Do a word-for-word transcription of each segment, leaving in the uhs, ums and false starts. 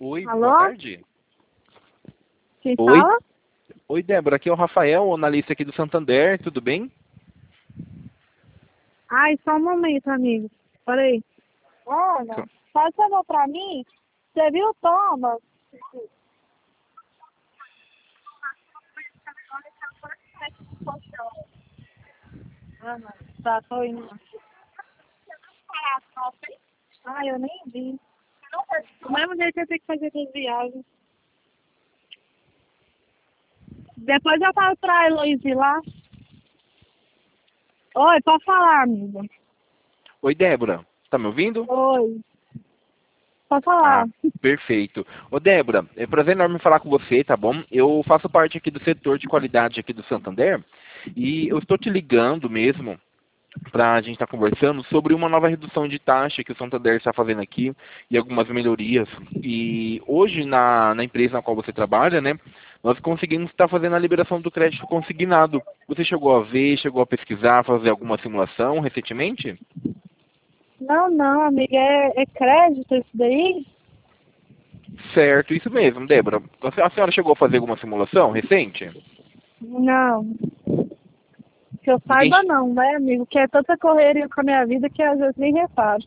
Oi, boa Alô? tarde. Quem Oi. fala? Oi, Débora. Aqui é o Rafael, analista aqui do Santander. Tudo bem? Ai, só um momento, amigo. Peraí. Olha, Co- faz favor pra mim. Você viu o Thomas? Ah, não. Tá, tô indo. Ah, eu nem vi. Do mesmo jeito que eu tenho que fazer as viagens. Depois eu falo pra Heloísa ir lá. Oi, pode falar, amigo. Oi, Débora. Tá me ouvindo? Oi. Pode Ah, falar. perfeito. Ô, Débora, é um prazer enorme falar com você, tá bom? Eu faço parte aqui do setor de qualidade aqui do Santander e eu estou te ligando mesmo para a gente estar conversando sobre uma nova redução de taxa que o Santander está fazendo aqui e algumas melhorias. E hoje, na, na empresa na qual você trabalha, né, nós conseguimos estar fazendo a liberação do crédito consignado. Você chegou a ver, chegou a pesquisar, fazer alguma simulação recentemente? Não, não, amiga. É, é crédito isso daí? Certo, isso mesmo, Débora. A senhora chegou a fazer alguma simulação recente? Não. Que eu Ninguém. saiba não, né, amigo? Que é tanta correria com a minha vida que às vezes nem reparo.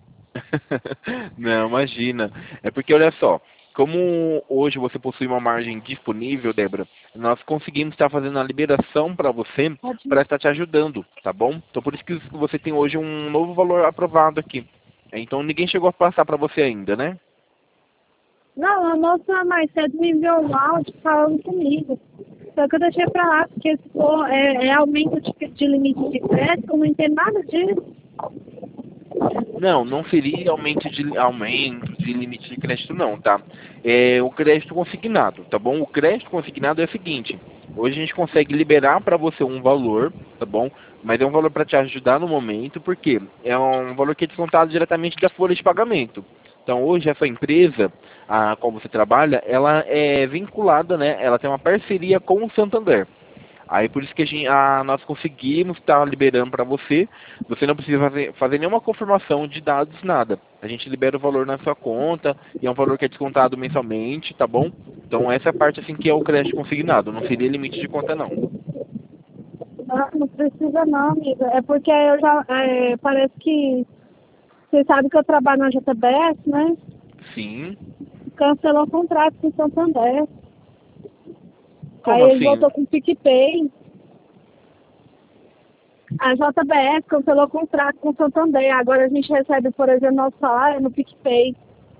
Não, imagina. É porque, olha só, como hoje você possui uma margem disponível, Débora, nós conseguimos estar fazendo a liberação para você, Pode. para estar te ajudando, tá bom? Então, por isso que você tem hoje um novo valor aprovado aqui. Então, ninguém chegou a passar para você ainda, né? Não, a moça mais cedo me enviou um áudio falando comigo. Só que eu deixei pra lá, porque se for é, é aumento de, de limite de crédito, eu não entendo nada disso. Não, não seria aumento de, aumento de limite de crédito não, tá? É o crédito consignado, tá bom? O crédito consignado é o seguinte, hoje a gente consegue liberar para você um valor, tá bom? Mas é um valor para te ajudar no momento, porque é um valor que é descontado diretamente da folha de pagamento. Então hoje essa empresa a qual você trabalha, ela é vinculada, né? Ela tem uma parceria com o Santander. Aí por isso que a gente, a, nós conseguimos estar liberando para você. Você não precisa fazer, fazer nenhuma confirmação de dados, nada. A gente libera o valor na sua conta e é um valor que é descontado mensalmente, tá bom? Então essa é a parte assim que é o crédito consignado, não seria limite de conta não. Não, não precisa não, amiga. É porque eu já, é, parece que, você sabe que eu trabalho na J B S, né? Sim. Cancelou o contrato com o Santander. Como Aí ele assim? voltou com o PicPay. A J B S cancelou o contrato com o Santander. Agora a gente recebe, por exemplo, nosso salário no PicPay.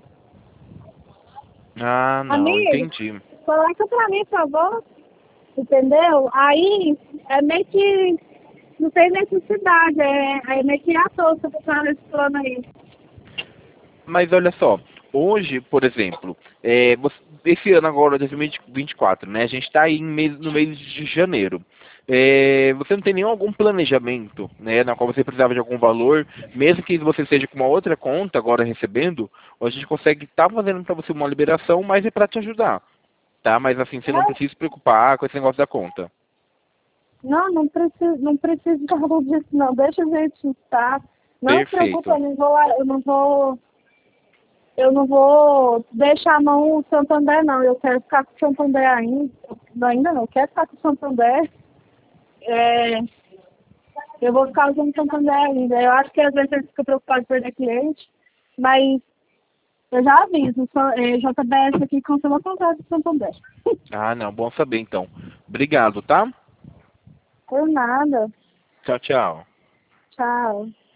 Ah, não, Amigo, entendi. coloca pra mim, por favor. Entendeu? Aí é meio que não tem necessidade. É, é meio que à toa você botar nesse plano aí. Mas olha só, hoje, por exemplo, é, você- esse ano agora, dois mil e vinte e quatro, né? A gente está aí em mês- no mês de janeiro. É, você não tem nenhum algum planejamento, né, na qual você precisava de algum valor, mesmo que você seja com uma outra conta agora recebendo, a gente consegue estar fazendo para você uma liberação, mas é para te ajudar, tá? Mas assim, você não Não, precisa se preocupar com esse negócio da conta. não, não preciso, não preciso de nada disso, não. Deixa a gente estar. Não se preocupe, Perfeito. eu não vou, eu não vou, eu não vou deixar a mão o Santander, não. Eu quero ficar com o Santander ainda. Ainda não, eu quero ficar com o Santander. É, eu vou ficar usando o Santander ainda. Eu acho que às vezes ele fica preocupado em perder cliente, mas eu já aviso, só- é, J B S aqui cancelou o contrato do Santander. Ah, não, bom saber então. Obrigado, tá? Por nada. Tchau, tchau. Tchau.